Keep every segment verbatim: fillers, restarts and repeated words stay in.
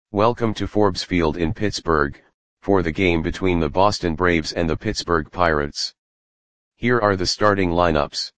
Welcome to Forbes Field in Pittsburgh, for the game between the Boston Braves and the Pittsburgh Pirates. Here are the starting lineups.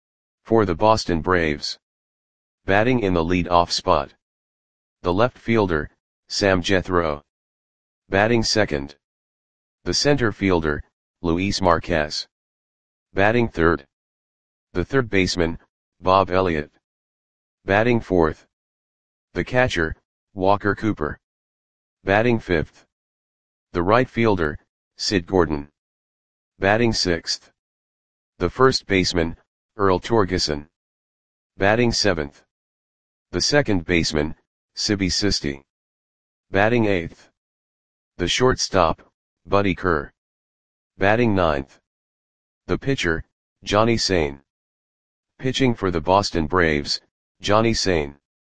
For the Boston Braves. Batting in the lead-off spot. The left fielder, Sam Jethro. Batting second. The center fielder, Luis Marquez. Batting third. The third baseman, Bob Elliott. Batting fourth. The catcher, Walker Cooper. Batting fifth. The right fielder, Sid Gordon. Batting sixth. The first baseman, Earl Torgeson. Batting seventh. The second baseman, Sibby Sisti. Batting eighth. The shortstop, Buddy Kerr. Batting ninth. The pitcher, Johnny Sain. Pitching for the Boston Braves, Johnny Sain.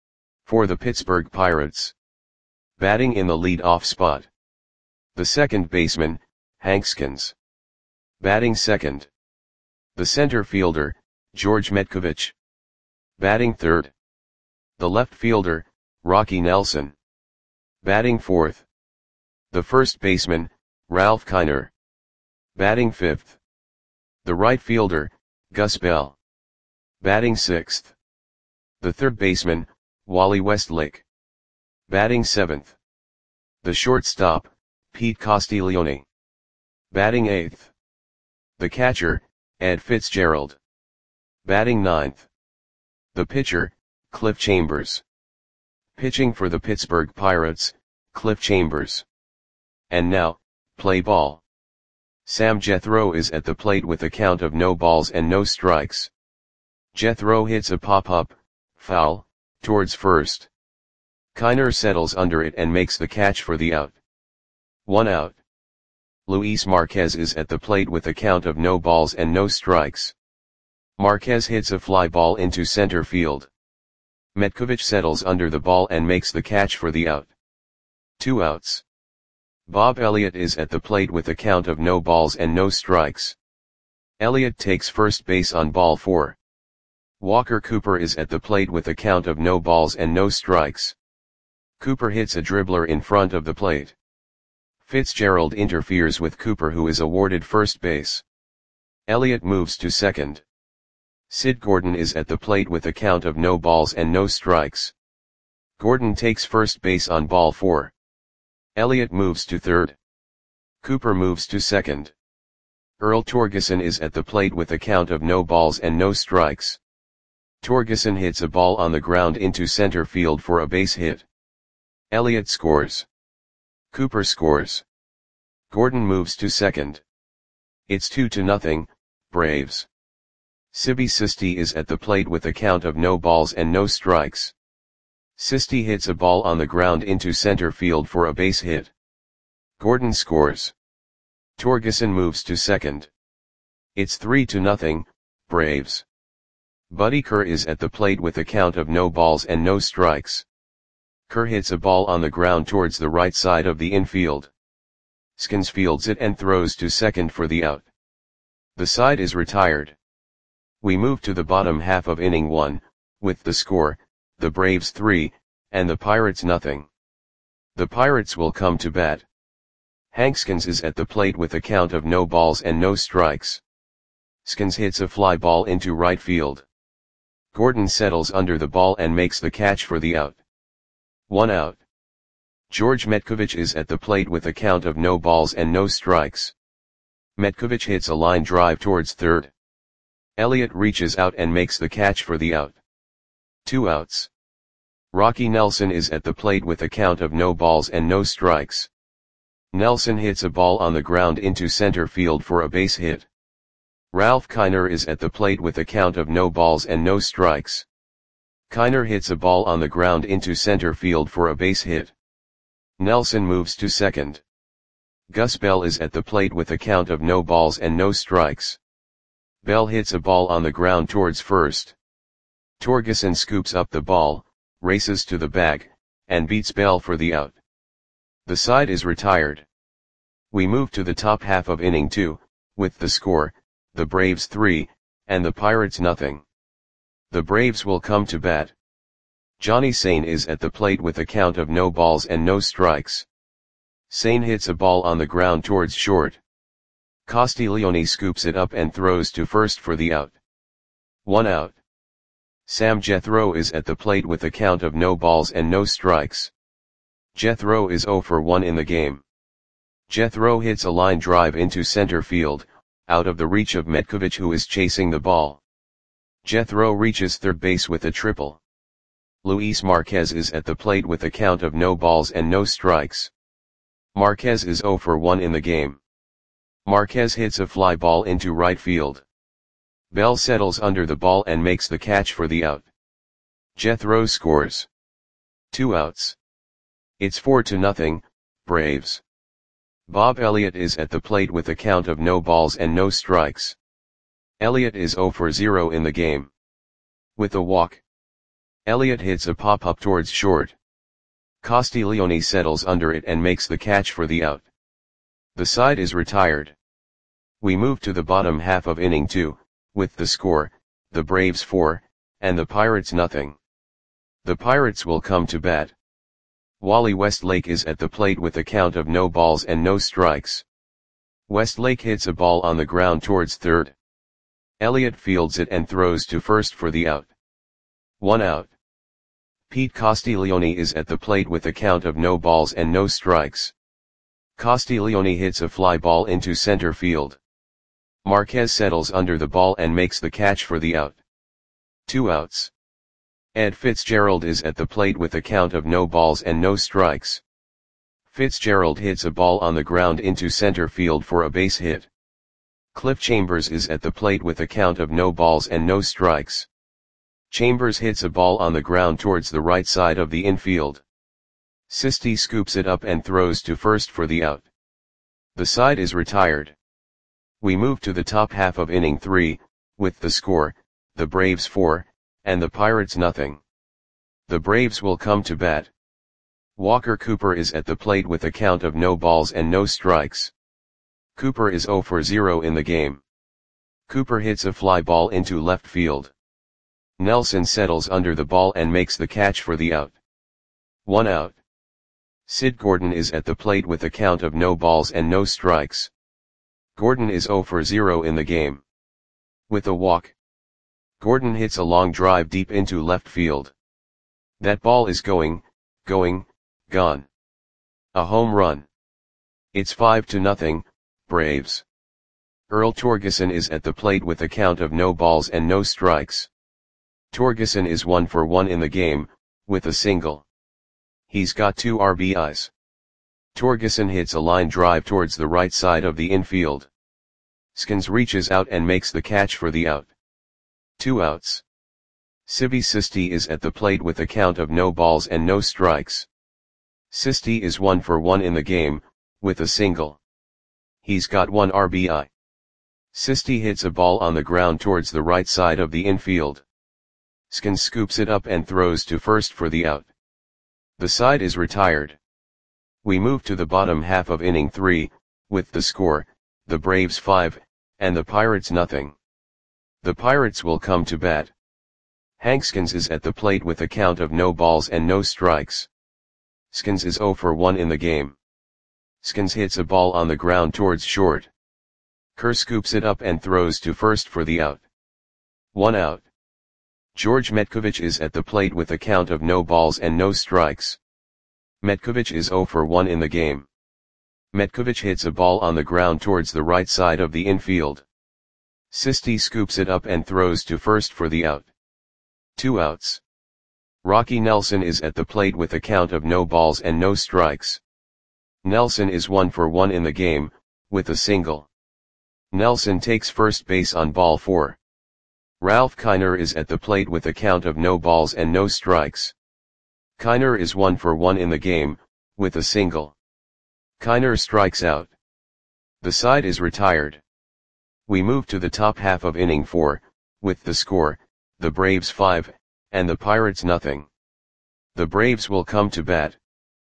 For the Pittsburgh Pirates. Batting in the lead-off spot. The second baseman, Hank Skins. Batting second. The center fielder, George Metcovich. Batting third. The left fielder, Rocky Nelson. Batting fourth. The first baseman, Ralph Kiner. Batting fifth. The right fielder, Gus Bell. Batting sixth. The third baseman, Wally Westlake. Batting seventh. The shortstop, Pete Castiglione. Batting eighth. The catcher, Ed Fitzgerald. Batting ninth. The pitcher, Cliff Chambers. Pitching for the Pittsburgh Pirates, Cliff Chambers. And now, play ball. Sam Jethro is at the plate with a count of no balls and no strikes. Jethro hits a pop-up, foul, towards first. Kiner settles under it and makes the catch for the out. One out. Luis Marquez is at the plate with a count of no balls and no strikes. Marquez hits a fly ball into center field. Metcovich settles under the ball and makes the catch for the out. Two outs. Bob Elliott is at the plate with a count of no balls and no strikes. Elliott takes first base on ball four. Walker Cooper is at the plate with a count of no balls and no strikes. Cooper hits a dribbler in front of the plate. Fitzgerald interferes with Cooper, who is awarded first base. Elliott moves to second. Sid Gordon is at the plate with a count of no balls and no strikes. Gordon takes first base on ball four. Elliott moves to third. Cooper moves to second. Earl Torgeson is at the plate with a count of no balls and no strikes. Torgeson hits a ball on the ground into center field for a base hit. Elliott scores. Cooper scores. Gordon moves to second. It's two to nothing, Braves. Sibby Sisti is at the plate with a count of no balls and no strikes. Sisti hits a ball on the ground into center field for a base hit. Gordon scores. Torgeson moves to second. It's three to nothing, Braves. Buddy Kerr is at the plate with a count of no balls and no strikes. Kerr hits a ball on the ground towards the right side of the infield. Skins fields it and throws to second for the out. The side is retired. We move to the bottom half of inning one, with the score, the Braves three, and the Pirates nothing. The Pirates will come to bat. Hank Skins is at the plate with a count of no balls and no strikes. Skins hits a fly ball into right field. Gordon settles under the ball and makes the catch for the out. One out. George Metcovich is at the plate with a count of no balls and no strikes. Metcovich hits a line drive towards third. Elliott reaches out and makes the catch for the out. Two outs. Rocky Nelson is at the plate with a count of no balls and no strikes. Nelson hits a ball on the ground into center field for a base hit. Ralph Kiner is at the plate with a count of no balls and no strikes. Kiner hits a ball on the ground into center field for a base hit. Nelson moves to second. Gus Bell is at the plate with a count of no balls and no strikes. Bell hits a ball on the ground towards first. Torgeson scoops up the ball, races to the bag, and beats Bell for the out. The side is retired. We move to the top half of inning two, with the score, the Braves three, and the Pirates nothing. The Braves will come to bat. Johnny Sane is at the plate with a count of no balls and no strikes. Sane hits a ball on the ground towards short. Castiglione scoops it up and throws to first for the out. One out. Sam Jethro is at the plate with a count of no balls and no strikes. Jethro is zero for one in the game. Jethro hits a line drive into center field, out of the reach of Metkovic, who is chasing the ball. Jethro reaches third base with a triple. Luis Marquez is at the plate with a count of no balls and no strikes. Marquez is zero for one in the game. Marquez hits a fly ball into right field. Bell settles under the ball and makes the catch for the out. Jethro scores. Two outs. It's four to nothing, Braves. Bob Elliott is at the plate with a count of no balls and no strikes. Elliott is zero for zero in the game. With a walk, Elliott hits a pop-up towards short. Castiglione settles under it and makes the catch for the out. The side is retired. We move to the bottom half of inning two, with the score, the Braves four, and the Pirates nothing. The Pirates will come to bat. Wally Westlake is at the plate with a count of no balls and no strikes. Westlake hits a ball on the ground towards third. Elliott fields it and throws to first for the out. One out. Pete Castiglione is at the plate with a count of no balls and no strikes. Castiglione hits a fly ball into center field. Marquez settles under the ball and makes the catch for the out. Two outs. Ed Fitzgerald is at the plate with a count of no balls and no strikes. Fitzgerald hits a ball on the ground into center field for a base hit. Cliff Chambers is at the plate with a count of no balls and no strikes. Chambers hits a ball on the ground towards the right side of the infield. Sisti scoops it up and throws to first for the out. The side is retired. We move to the top half of inning three, with the score, the Braves four, and the Pirates nothing. The Braves will come to bat. Walker Cooper is at the plate with a count of no balls and no strikes. Cooper is zero for zero in the game. Cooper hits a fly ball into left field. Nelson settles under the ball and makes the catch for the out. One out. Sid Gordon is at the plate with a count of no balls and no strikes. Gordon is zero for zero in the game. With a walk, Gordon hits a long drive deep into left field. That ball is going, going, gone. A home run. It's five to nothing, Braves. Earl Torgeson is at the plate with a count of no balls and no strikes. Torgeson is one for one in the game, with a single. He's got two R B Is. Torgeson hits a line drive towards the right side of the infield. Skins reaches out and makes the catch for the out. Two outs. Sibi Sisti is at the plate with a count of no balls and no strikes. Sisti is one for one in the game, with a single. He's got one R B I. Sisti hits a ball on the ground towards the right side of the infield. Skins scoops it up and throws to first for the out. The side is retired. We move to the bottom half of inning three, with the score, the Braves five, and the Pirates nothing. The Pirates will come to bat. Hank Skins is at the plate with a count of no balls and no strikes. Skins is zero for one in the game. Skins hits a ball on the ground towards short. Kerr scoops it up and throws to first for the out. One out. George Metkovic is at the plate with a count of no balls and no strikes. Metkovic is zero for one in the game. Metkovic hits a ball on the ground towards the right side of the infield. Sisti scoops it up and throws to first for the out. Two outs. Rocky Nelson is at the plate with a count of no balls and no strikes. Nelson is one for one in the game, with a single. Nelson takes first base on ball four. Ralph Kiner is at the plate with a count of no balls and no strikes. Kiner is one for one in the game, with a single. Kiner strikes out. The side is retired. We move to the top half of inning four, with the score, the Braves five, and the Pirates nothing. The Braves will come to bat.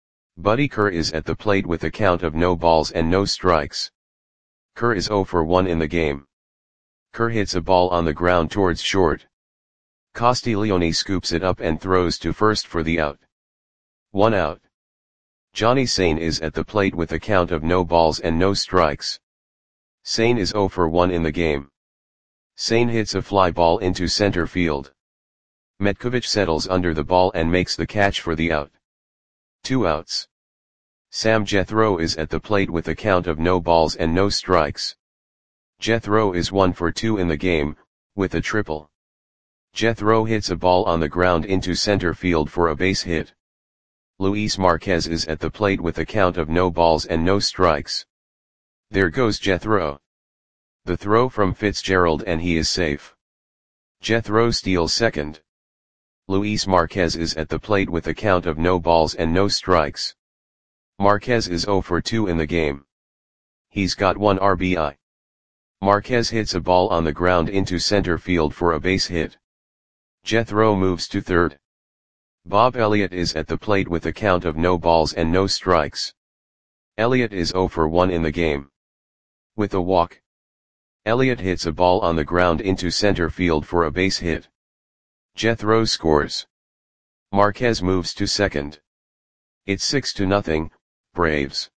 Buddy Kerr is at the plate with a count of no balls and no strikes. Kerr is zero for one in the game. Kerr hits a ball on the ground towards short. Castiglione scoops it up and throws to first for the out. One out. Johnny Sain is at the plate with a count of no balls and no strikes. Sain is zero for one in the game. Sain hits a fly ball into center field. Metkovic settles under the ball and makes the catch for the out. Two outs. Sam Jethro is at the plate with a count of no balls and no strikes. Jethro is one for two in the game, with a triple. Jethro hits a ball on the ground into center field for a base hit. Luis Marquez is at the plate with a count of no balls and no strikes. There goes Jethro. The throw from Fitzgerald and he is safe. Jethro steals second. Luis Marquez is at the plate with a count of no balls and no strikes. Marquez is zero for two in the game. He's got one R B I. Marquez hits a ball on the ground into center field for a base hit. Jethro moves to third. Bob Elliott is at the plate with a count of no balls and no strikes. Elliott is zero for one in the game. With a walk. Elliott hits a ball on the ground into center field for a base hit. Jethro scores. Marquez moves to second. It's six to nothing, Braves.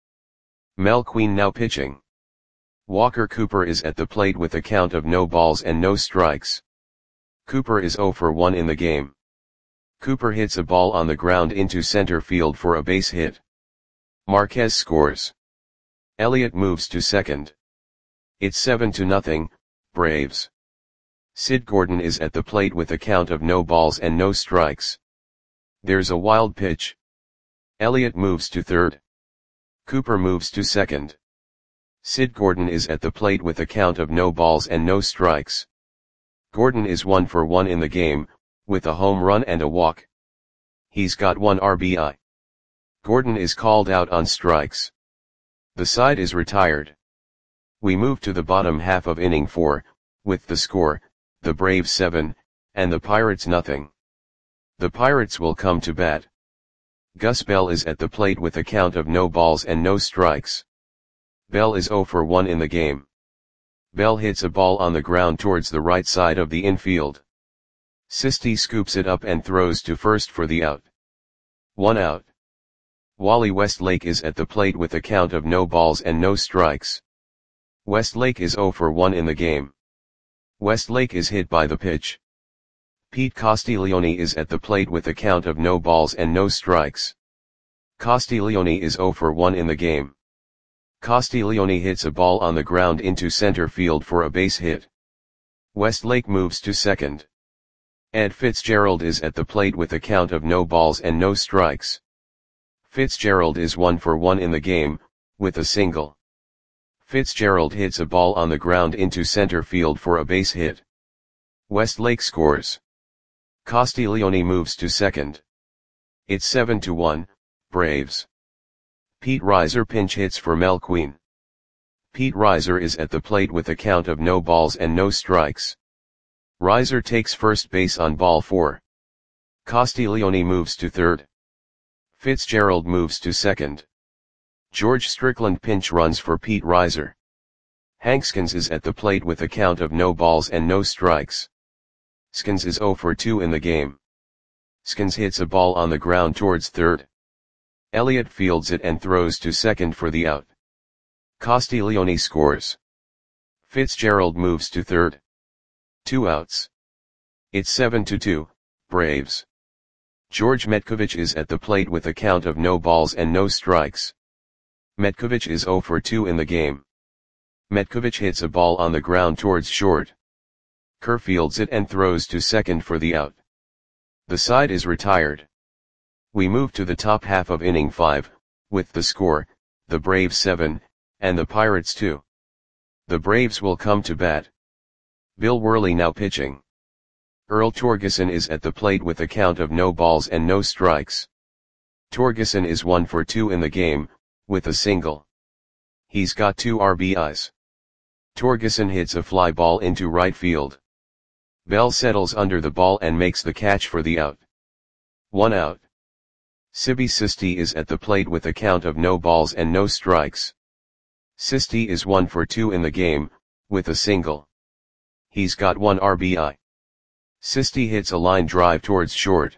Mel Queen now pitching. Walker Cooper is at the plate with a count of no balls and no strikes. Cooper is zero for one in the game. Cooper hits a ball on the ground into center field for a base hit. Marquez scores. Elliott moves to second. It's seven to nothing, Braves. Sid Gordon is at the plate with a count of no balls and no strikes. There's a wild pitch. Elliott moves to third. Cooper moves to second. Sid Gordon is at the plate with a count of no balls and no strikes. Gordon is one for one in the game, with a home run and a walk. He's got one R B I. Gordon is called out on strikes. The side is retired. We move to the bottom half of inning four, with the score, the Braves seven, and the Pirates nothing. The Pirates will come to bat. Gus Bell is at the plate with a count of no balls and no strikes. Bell is zero for one in the game. Bell hits a ball on the ground towards the right side of the infield. Sisti scoops it up and throws to first for the out. One out. Wally Westlake is at the plate with a count of no balls and no strikes. Westlake is zero for one in the game. Westlake is hit by the pitch. Pete Castiglione is at the plate with a count of no balls and no strikes. Castiglione is zero for one in the game. Castiglione hits a ball on the ground into center field for a base hit. Westlake moves to second. Ed Fitzgerald is at the plate with a count of no balls and no strikes. Fitzgerald is one for one in the game, with a single. Fitzgerald hits a ball on the ground into center field for a base hit. Westlake scores. Castiglione moves to second. It's seven to one, Braves. Pete Reiser pinch hits for Mel Queen. Pete Reiser is at the plate with a count of no balls and no strikes. Reiser takes first base on ball four. Castiglione moves to third. Fitzgerald moves to second. George Strickland pinch runs for Pete Reiser. Hank Skins is at the plate with a count of no balls and no strikes. Skins is zero for two in the game. Skins hits a ball on the ground towards third. Elliott fields it and throws to second for the out. Castiglione scores. Fitzgerald moves to third. Two outs. It's seven to two, Braves. George Metkovic is at the plate with a count of no balls and no strikes. Metkovic is zero for two in the game. Metkovic hits a ball on the ground towards short. Kerr fields it and throws to second for the out. The side is retired. We move to the top half of inning five, with the score, the Braves seven, and the Pirates two. The Braves will come to bat. Bill Worley now pitching. Earl Torgeson is at the plate with a count of no balls and no strikes. Torgeson is one for two in the game, with a single. He's got two R B Is. Torgeson hits a fly ball into right field. Bell settles under the ball and makes the catch for the out. One out. Sibi Sisti is at the plate with a count of no balls and no strikes. Sisti is one for two in the game, with a single. He's got one R B I. Sisti hits a line drive towards short.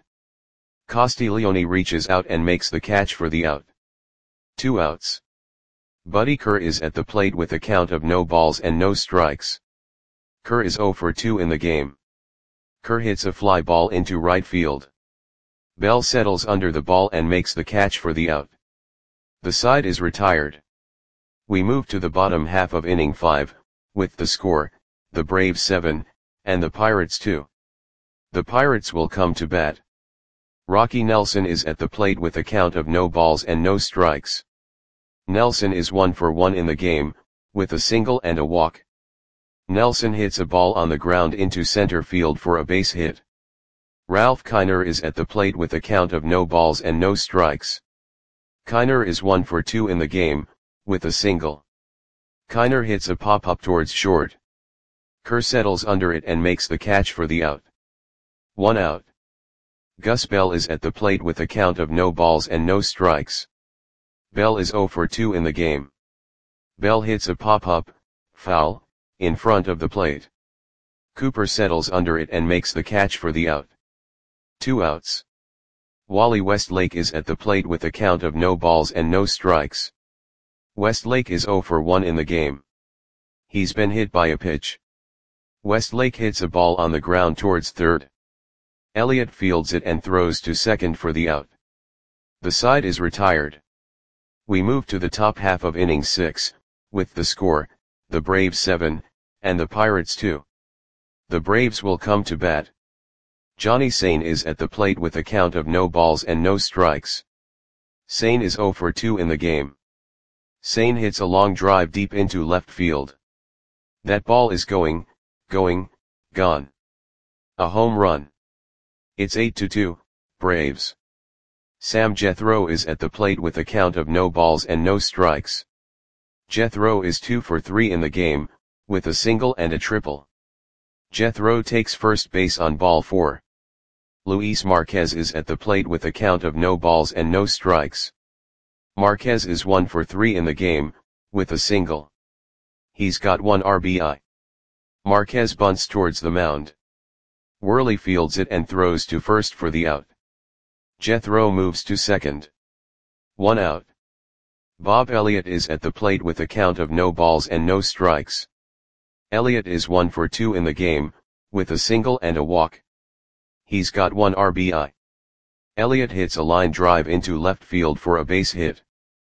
Castiglione reaches out and makes the catch for the out. Two outs. Buddy Kerr is at the plate with a count of no balls and no strikes. Kerr is oh for two in the game. Kerr hits a fly ball into right field. Bell settles under the ball and makes the catch for the out. The side is retired. We move to the bottom half of inning five, with the score, the Braves seven, and the Pirates two. The Pirates will come to bat. Rocky Nelson is at the plate with a count of no balls and no strikes. Nelson is one for one in the game, with a single and a walk. Nelson hits a ball on the ground into center field for a base hit. Ralph Kiner is at the plate with a count of no balls and no strikes. Kiner is one for two in the game, with a single. Kiner hits a pop-up towards short. Kerr settles under it and makes the catch for the out. One out. Gus Bell is at the plate with a count of no balls and no strikes. Bell is oh for two in the game. Bell hits a pop-up, foul, in front of the plate. Cooper settles under it and makes the catch for the out. Two outs. Wally Westlake is at the plate with a count of no balls and no strikes. Westlake is oh for one in the game. He's been hit by a pitch. Westlake hits a ball on the ground towards third. Elliott fields it and throws to second for the out. The side is retired. We move to the top half of inning six, with the score, the Braves seven, and the Pirates two. The Braves will come to bat. Johnny Sain is at the plate with a count of no balls and no strikes. Sain is oh for two in the game. Sain hits a long drive deep into left field. That ball is going, going, gone. A home run. It's eight to two, Braves. Sam Jethro is at the plate with a count of no balls and no strikes. Jethro is two for three in the game, with a single and a triple. Jethro takes first base on ball four. Luis Marquez is at the plate with a count of no balls and no strikes. Marquez is one for three in the game, with a single. He's got one R B I. Marquez bunts towards the mound. Worley fields it and throws to first for the out. Jethro moves to second. One out. Bob Elliott is at the plate with a count of no balls and no strikes. Elliott is one for two in the game, with a single and a walk. He's got one R B I. Elliott hits a line drive into left field for a base hit.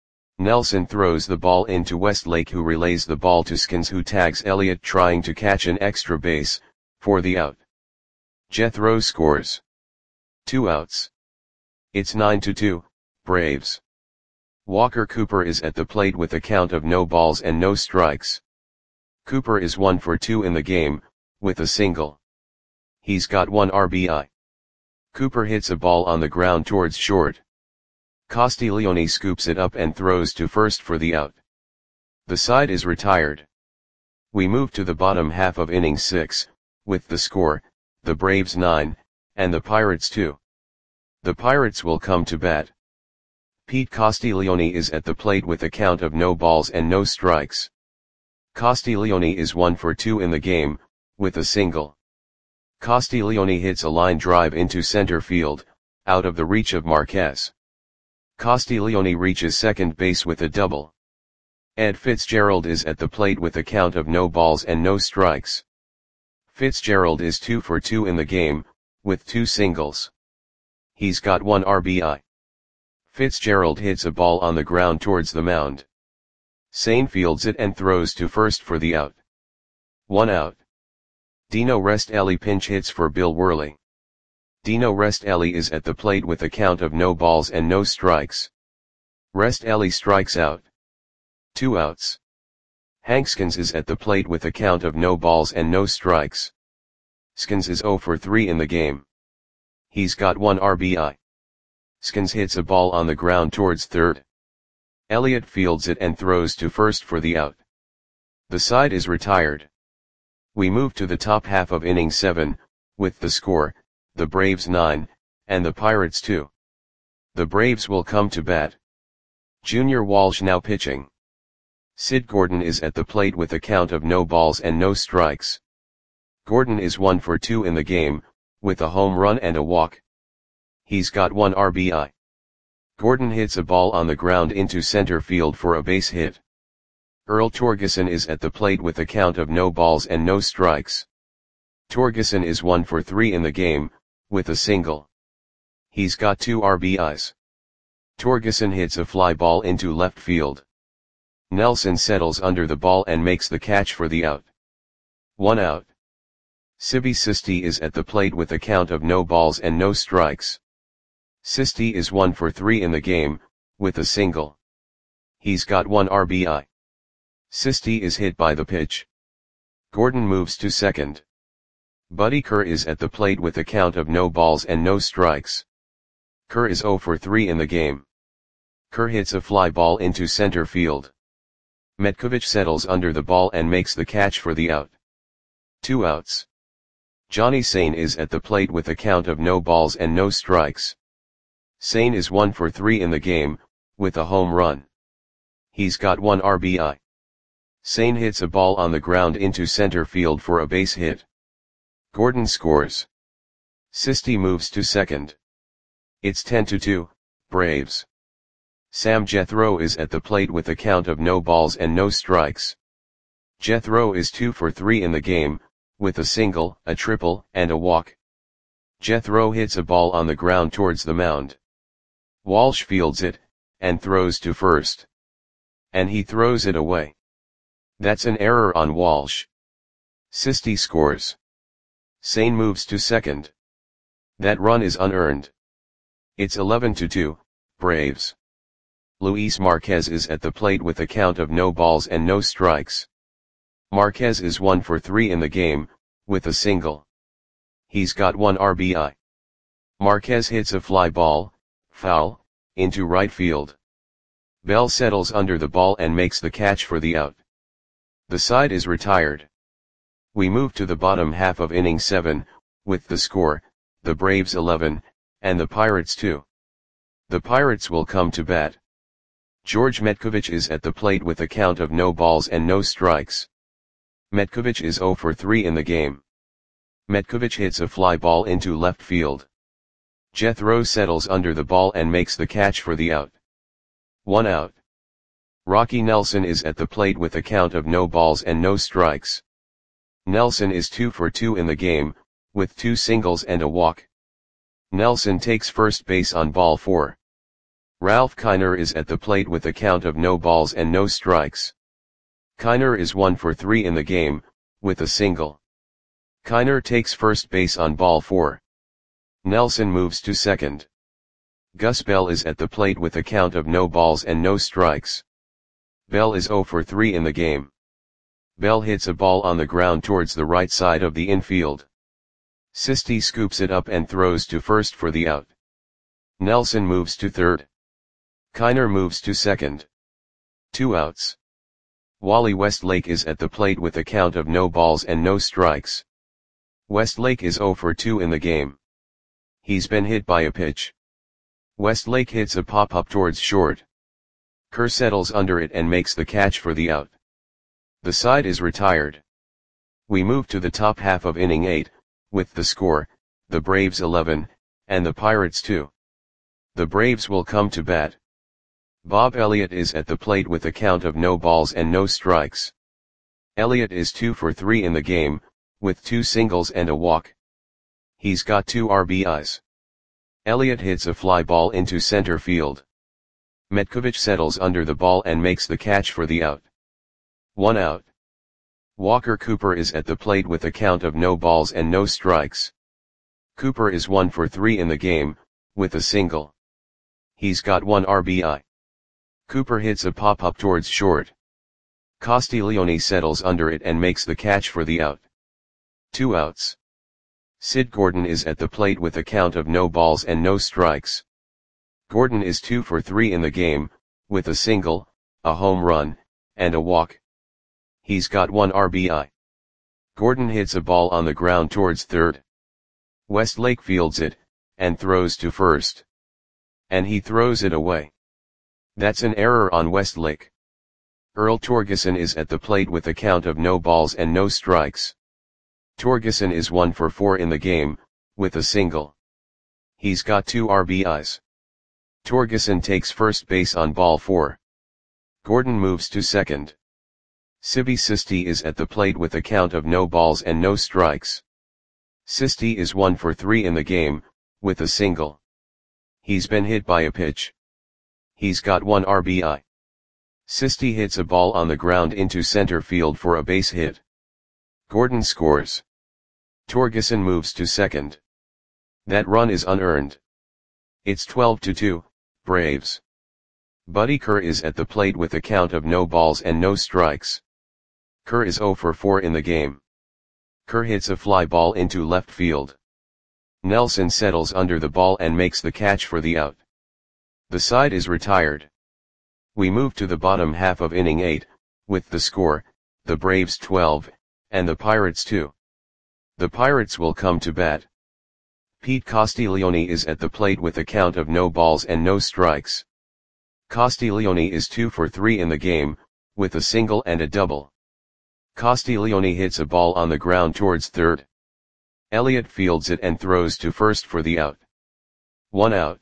Nelson throws the ball into Westlake, who relays the ball to Skins, who tags Elliott trying to catch an extra base, for the out. Jethro scores. Two outs. It's nine to two, Braves. Walker Cooper is at the plate with a count of no balls and no strikes. Cooper is one for two in the game, with a single. He's got one R B I. Cooper hits a ball on the ground towards short. Castiglione scoops it up and throws to first for the out. The side is retired. We move to the bottom half of inning six, with the score, the Braves nine, and the Pirates two. The Pirates will come to bat. Pete Castiglione is at the plate with a count of no balls and no strikes. Castiglione is one for two in the game, with a single. Castiglione hits a line drive into center field, out of the reach of Marquez. Castiglione reaches second base with a double. Ed Fitzgerald is at the plate with a count of no balls and no strikes. Fitzgerald is two for two in the game, with two singles. He's got one R B I. Fitzgerald hits a ball on the ground towards the mound. Sain fields it and throws to first for the out. One out. Dino Restelli pinch hits for Bill Worley. Dino Restelli is at the plate with a count of no balls and no strikes. Restelli strikes out. Two outs. Hank Skins is at the plate with a count of no balls and no strikes. Skins is oh for three in the game. He's got one R B I. Skins hits a ball on the ground towards third. Elliott fields it and throws to first for the out. The side is retired. We move to the top half of inning seven, with the score, the Braves nine, and the Pirates two. The Braves will come to bat. Junior Walsh now pitching. Sid Gordon is at the plate with a count of no balls and no strikes. Gordon is one for two in the game, with a home run and a walk. He's got one R B I. Gordon hits a ball on the ground into center field for a base hit. Earl Torgeson is at the plate with a count of no balls and no strikes. Torgeson is one for three in the game, with a single. He's got two R B Is. Torgeson hits a fly ball into left field. Nelson settles under the ball and makes the catch for the out. One out. Sibby Sisti is at the plate with a count of no balls and no strikes. Sisti is one for three in the game, with a single. He's got one R B I. Sisti is hit by the pitch. Gordon moves to second. Buddy Kerr is at the plate with a count of no balls and no strikes. Kerr is zero for three in the game. Kerr hits a fly ball into center field. Metkovich settles under the ball and makes the catch for the out. Two outs. Johnny Sain is at the plate with a count of no balls and no strikes. Sain is one for three in the game, with a home run. He's got one R B I. Sain hits a ball on the ground into center field for a base hit. Gordon scores. Sisti moves to second. It's ten to two, Braves. Sam Jethro is at the plate with a count of no balls and no strikes. Jethro is two for three in the game, with a single, a triple, and a walk. Jethro hits a ball on the ground towards the mound. Walsh fields it, and throws to first. And he throws it away. That's an error on Walsh. Sisti scores. Sain moves to second. That run is unearned. It's eleven to two, Braves. Luis Marquez is at the plate with a count of no balls and no strikes. Marquez is one for three in the game, with a single. He's got one R B I. Marquez hits a fly ball, foul, into right field. Bell settles under the ball and makes the catch for the out. The side is retired. We move to the bottom half of inning seven, with the score, the Braves eleven, and the Pirates two. The Pirates will come to bat. George Metkovich is at the plate with a count of no balls and no strikes. Metkovich is zero for three in the game. Metkovich hits a fly ball into left field. Jethro settles under the ball and makes the catch for the out. One out. Rocky Nelson is at the plate with a count of no balls and no strikes. Nelson is two for two in the game, with two singles and a walk. Nelson takes first base on ball four. Ralph Kiner is at the plate with a count of no balls and no strikes. Kiner is one for three in the game, with a single. Kiner takes first base on ball four. Nelson moves to second. Gus Bell is at the plate with a count of no balls and no strikes. Bell is zero for three in the game. Bell hits a ball on the ground towards the right side of the infield. Sisti scoops it up and throws to first for the out. Nelson moves to third. Kiner moves to second. Two outs. Wally Westlake is at the plate with a count of no balls and no strikes. Westlake is zero for two in the game. He's been hit by a pitch. Westlake hits a pop-up towards short. Kerr settles under it and makes the catch for the out. The side is retired. We move to the top half of inning eight, with the score, the Braves eleven, and the Pirates two. The Braves will come to bat. Bob Elliott is at the plate with a count of no balls and no strikes. Elliott is two for three in the game, with two singles and a walk. He's got two R B Is. Elliott hits a fly ball into center field. Metkovich settles under the ball and makes the catch for the out. One out. Walker Cooper is at the plate with a count of no balls and no strikes. Cooper is one for three in the game, with a single. He's got one R B I. Cooper hits a pop-up towards short. Castiglione settles under it and makes the catch for the out. Two outs. Sid Gordon is at the plate with a count of no balls and no strikes. Gordon is two for three in the game, with a single, a home run, and a walk. He's got one R B I. Gordon hits a ball on the ground towards third. Westlake fields it, and throws to first. And he throws it away. That's an error on Westlake. Earl Torgeson is at the plate with a count of no balls and no strikes. Torgeson is one for four in the game, with a single. He's got two R B Is. Torgeson takes first base on ball four. Gordon moves to second. Sibi Sisti is at the plate with a count of no balls and no strikes. Sisti is one for three in the game, with a single. He's been hit by a pitch. He's got one R B I. Sisti hits a ball on the ground into center field for a base hit. Gordon scores. Torgeson moves to second. That run is unearned. It's twelve to two, Braves. Buddy Kerr is at the plate with a count of no balls and no strikes. Kerr is zero for four in the game. Kerr hits a fly ball into left field. Nelson settles under the ball and makes the catch for the out. The side is retired. We move to the bottom half of inning eight, with the score, the Braves twelve, and the Pirates two. The Pirates will come to bat. Pete Castiglione is at the plate with a count of no balls and no strikes. Castiglione is two for three in the game, with a single and a double. Castiglione hits a ball on the ground towards third. Elliott fields it and throws to first for the out. One out.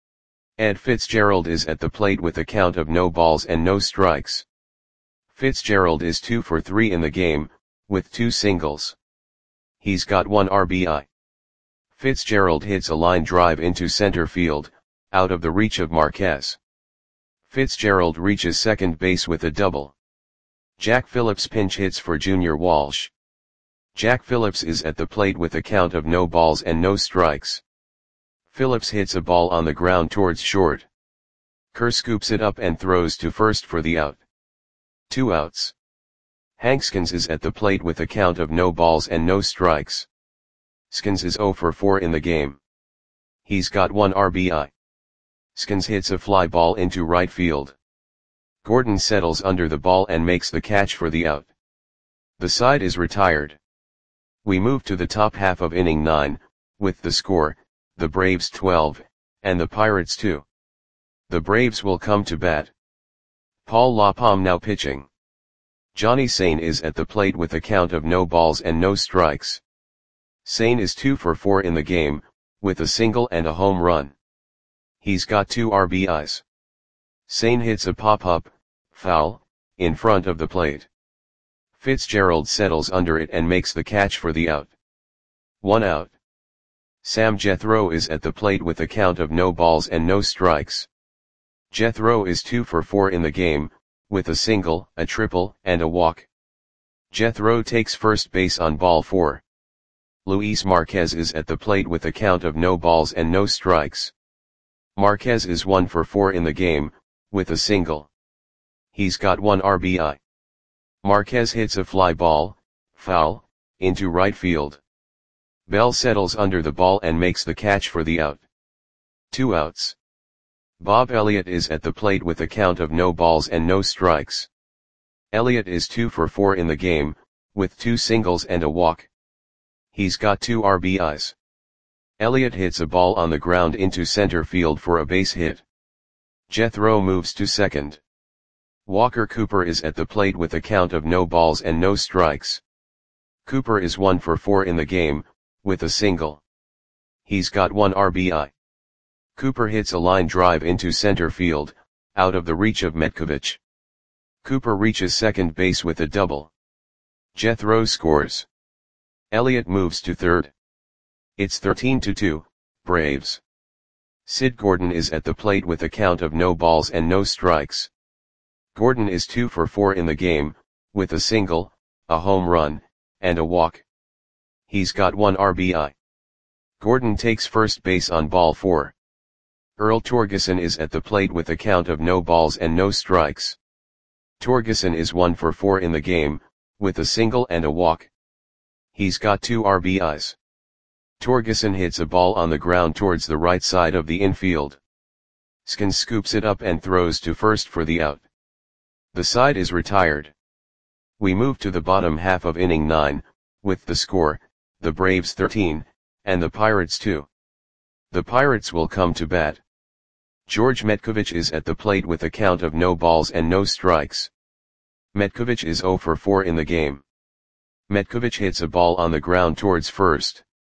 Ed Fitzgerald is at the plate with a count of no balls and no strikes. Fitzgerald is two for three in the game, with two singles. He's got one R B I. Fitzgerald hits a line drive into center field, out of the reach of Marquez. Fitzgerald reaches second base with a double. Jack Phillips pinch hits for Junior Walsh. Jack Phillips is at the plate with a count of no balls and no strikes. Phillips hits a ball on the ground towards short. Kerr scoops it up and throws to first for the out. Two outs. Hank Skins is at the plate with a count of no balls and no strikes. Skins is zero for four in the game. He's got one R B I. Skins hits a fly ball into right field. Gordon settles under the ball and makes the catch for the out. The side is retired. We move to the top half of inning nine, with the score, the Braves twelve, and the Pirates two. The Braves will come to bat. Paul LaPalme now pitching. Johnny Sain is at the plate with a count of no balls and no strikes. Sain is two for four in the game, with a single and a home run. He's got two R B Is. Sain hits a pop-up, foul, in front of the plate. Fitzgerald settles under it and makes the catch for the out. One out. Sam Jethro is at the plate with a count of no balls and no strikes. Jethro is two for four in the game, with a single, a triple, and a walk. Jethro takes first base on ball four. Luis Marquez is at the plate with a count of no balls and no strikes. Marquez is one for four in the game, with a single. He's got one R B I. Marquez hits a fly ball, foul, into right field. Bell settles under the ball and makes the catch for the out. Two outs. Bob Elliott is at the plate with a count of no balls and no strikes. Elliott is two for four in the game, with two singles and a walk. He's got two R B Is. Elliott hits a ball on the ground into center field for a base hit. Jethro moves to second. Walker Cooper is at the plate with a count of no balls and no strikes. Cooper is one for four in the game, with a single. He's got one R B I. Cooper hits a line drive into center field, out of the reach of Metkovich. Cooper reaches second base with a double. Jethro scores. Elliott moves to third. It's thirteen to two, Braves. Sid Gordon is at the plate with a count of no balls and no strikes. Gordon is two for four in the game, with a single, a home run, and a walk. He's got one R B I. Gordon takes first base on ball four. Earl Torgeson is at the plate with a count of no balls and no strikes. Torgeson is one for four in the game, with a single and a walk. He's got two R B Is. Torgeson hits a ball on the ground towards the right side of the infield. Skins scoops it up and throws to first for the out. The side is retired. We move to the bottom half of inning nine, with the score, the Braves thirteen, and the Pirates two. The Pirates will come to bat. George Metkovich is at the plate with a count of no balls and no strikes. Metkovich is zero for four in the game. Metkovich hits a ball on the ground towards first.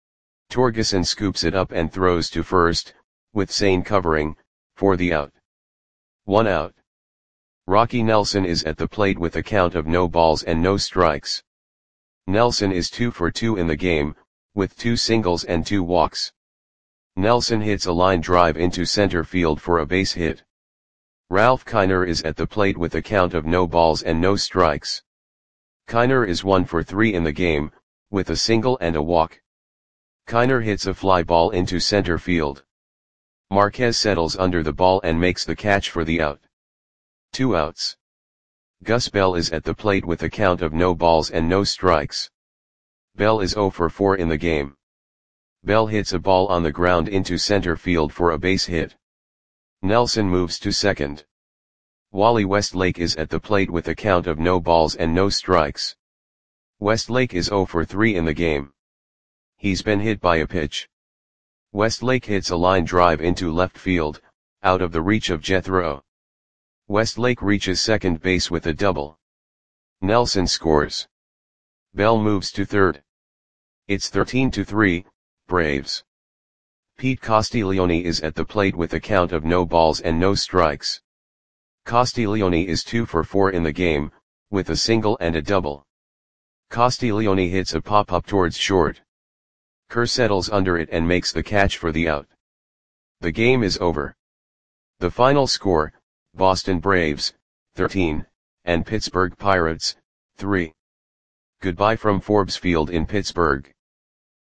Torgeson scoops it up and throws to first, with Sane covering, for the out. One out. Rocky Nelson is at the plate with a count of no balls and no strikes. Nelson is two for two in the game, with two singles and two walks. Nelson hits a line drive into center field for a base hit. Ralph Kiner is at the plate with a count of no balls and no strikes. Kiner is one for three in the game, with a single and a walk. Kiner hits a fly ball into center field. Marquez settles under the ball and makes the catch for the out. Two outs. Gus Bell is at the plate with a count of no balls and no strikes. Bell is zero for four in the game. Bell hits a ball on the ground into center field for a base hit. Nelson moves to second. Wally Westlake is at the plate with a count of no balls and no strikes. Westlake is zero for three in the game. He's been hit by a pitch. Westlake hits a line drive into left field, out of the reach of Jethro. Westlake reaches second base with a double. Nelson scores. Bell moves to third. It's thirteen to three, Braves. Pete Castiglione is at the plate with a count of no balls and no strikes. Castiglione is two for four in the game, with a single and a double. Castiglione hits a pop-up towards short. Kerr settles under it and makes the catch for the out. The game is over. The final score, Boston Braves, thirteen, and Pittsburgh Pirates, three. Goodbye from Forbes Field in Pittsburgh.